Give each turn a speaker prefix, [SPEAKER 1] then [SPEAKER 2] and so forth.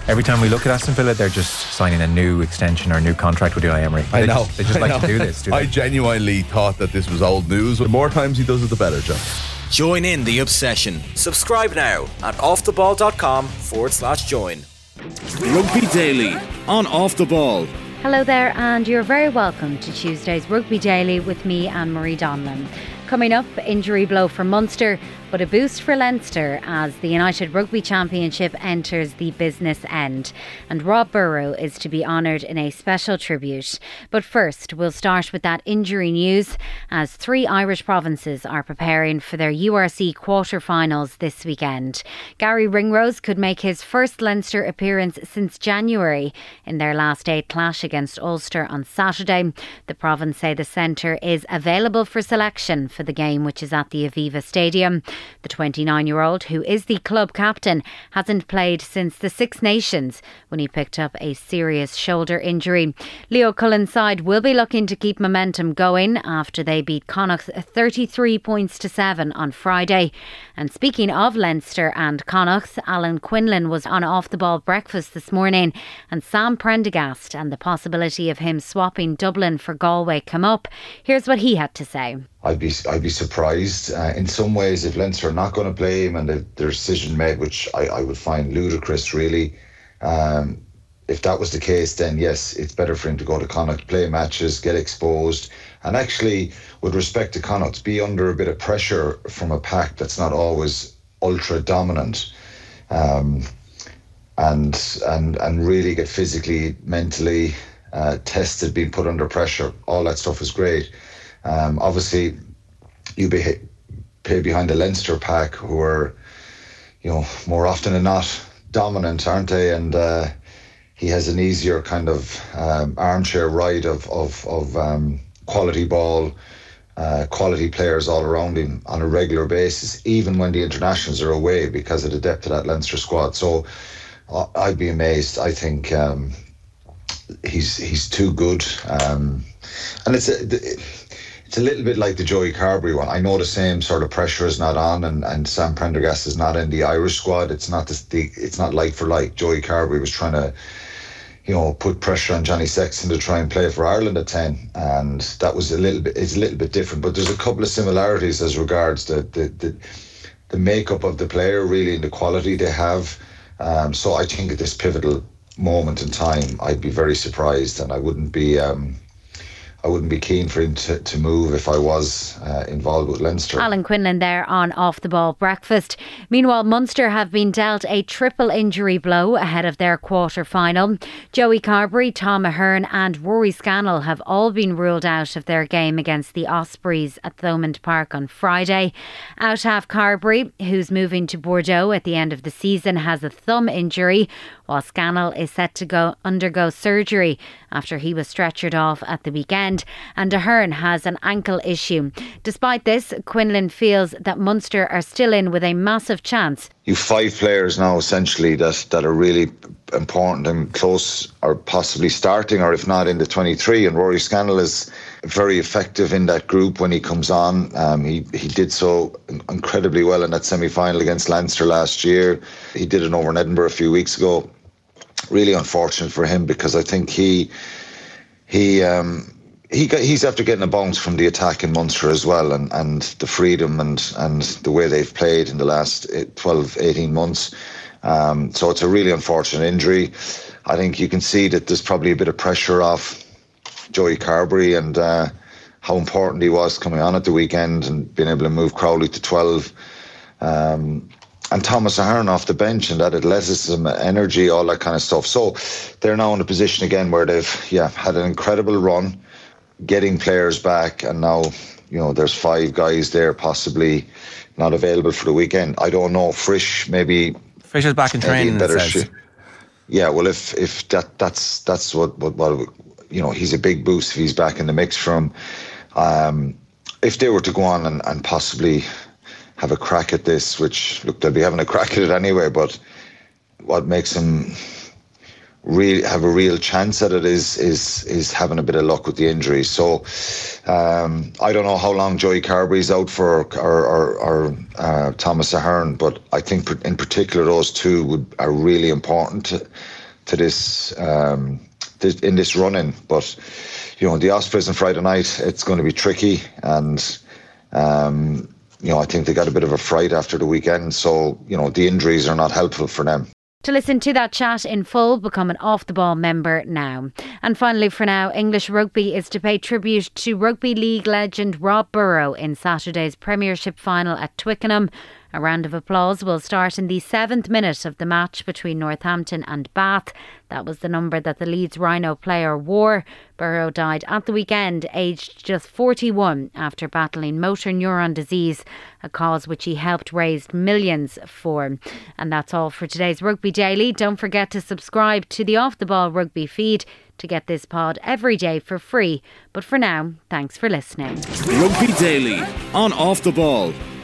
[SPEAKER 1] Every time we look at Aston Villa, they're just signing a new extension or a new contract with Unai Emery.
[SPEAKER 2] I know.
[SPEAKER 1] They just like to do this, do they?
[SPEAKER 2] I genuinely thought that this was old news. The more times he does it, the better, John.
[SPEAKER 3] Join in the obsession. Subscribe now at offtheball.com/join.
[SPEAKER 4] Rugby Daily on Off the Ball.
[SPEAKER 5] Hello there, and you're very welcome to Tuesday's Rugby Daily with me, Anne-Marie Donlan. Coming up, injury blow for Munster, but a boost for Leinster as the United Rugby Championship enters the business end. And Rob Burrow is to be honoured in a special tribute. But first, we'll start with that injury news as 3 Irish provinces are preparing for their URC quarter-finals this weekend. Gary Ringrose could make his first Leinster appearance since January in their last 8 clash against Ulster on Saturday. The province say the centre is available for selection for the game, which is at the Aviva Stadium. The 29-year-old, who is the club captain, hasn't played since the Six Nations when he picked up a serious shoulder injury. Leo Cullen's side will be looking to keep momentum going after they beat Connacht 33 points to 7 on Friday. And speaking of Leinster and Connacht, Alan Quinlan was on Off the Ball breakfast this morning, and Sam Prendergast and the possibility of him swapping Dublin for Galway come up. Here's what he had to say.
[SPEAKER 6] I'd be surprised in some ways if Leinster are not going to play him and their decision made, which I would find ludicrous really. If that was the case, then yes, it's better for him to go to Connacht, play matches, get exposed, and actually, with respect to Connacht, be under a bit of pressure from a pack that's not always ultra dominant, and really get physically, mentally tested, being put under pressure. All that stuff is great. Obviously, you play behind the Leinster pack, who are, more often than not dominant, aren't they? And he has an easier kind of armchair ride of quality ball, quality players all around him on a regular basis, even when the internationals are away, because of the depth of that Leinster squad. So I'd be amazed. I think he's too good, and it's a little bit like the Joey Carbery one. I know the same sort of pressure is not on, and Sam Prendergast is not in the Irish squad. It's not it's not like for like. Joey Carbery was trying to, put pressure on Johnny Sexton to try and play for Ireland at 10, and that was it's a little bit different. But there's a couple of similarities as regards the makeup of the player, really, and the quality they have. So I think at this pivotal moment in time, I'd be very surprised, and I wouldn't be keen for him to move if I was involved with Leinster.
[SPEAKER 5] Alan Quinlan there on Off the Ball breakfast. Meanwhile, Munster have been dealt a triple injury blow ahead of their quarter-final. Joey Carbery, Tom Ahern and Rory Scannell have all been ruled out of their game against the Ospreys at Thomond Park on Friday. Out half Carbery, who's moving to Bordeaux at the end of the season, has a thumb injury, while Scannell is set to undergo surgery after he was stretchered off at the weekend, and Ahern has an ankle issue. Despite this, Quinlan feels that Munster are still in with a massive chance.
[SPEAKER 6] You've 5 players now essentially that are really important and close, or possibly starting, or if not in the 23, and Rory Scannell is very effective in that group when he comes on. He did so incredibly well in that semi-final against Leinster last year. He did it over in Edinburgh a few weeks ago. Really unfortunate for him, because I think he's after getting a bounce from the attack in Munster as well, and the freedom and the way they've played in the last 12-18 months. So it's a really unfortunate injury. I think you can see that there's probably a bit of pressure off Joey Carbery and how important he was coming on at the weekend and being able to move Crowley to 12. And Thomas Ahern off the bench, and that athleticism, energy, all that kind of stuff. So they're now in a position again where they've had an incredible run, getting players back, and now there's 5 guys there possibly not available for the weekend. I don't know. Frisch
[SPEAKER 1] is back in training.
[SPEAKER 6] Yeah, well, if that's what he's a big boost if he's back in the mix for him. If they were to go on and possibly have a crack at this, which, look, they'll be having a crack at it anyway, but what makes them really have a real chance at it is having a bit of luck with the injuries. So I don't know how long Joey Carberry's out for or Thomas Ahern, but I think in particular those two are really important to this in this run-in. But the Ospreys on Friday night, it's going to be tricky, and I think they got a bit of a fright after the weekend, so the injuries are not helpful for them.
[SPEAKER 5] To listen to that chat in full, become an Off the Ball member now. And finally, for now, English Rugby is to pay tribute to rugby league legend Rob Burrow in Saturday's Premiership final at Twickenham. A round of applause will start in the 7th minute of the match between Northampton and Bath. That was the number that the Leeds Rhino player wore. Burrow died at the weekend, aged just 41, after battling motor neuron disease, a cause which he helped raise millions for. And that's all for today's Rugby Daily. Don't forget to subscribe to the Off the Ball Rugby feed to get this pod every day for free. But for now, thanks for listening.
[SPEAKER 4] Rugby Daily on Off the Ball.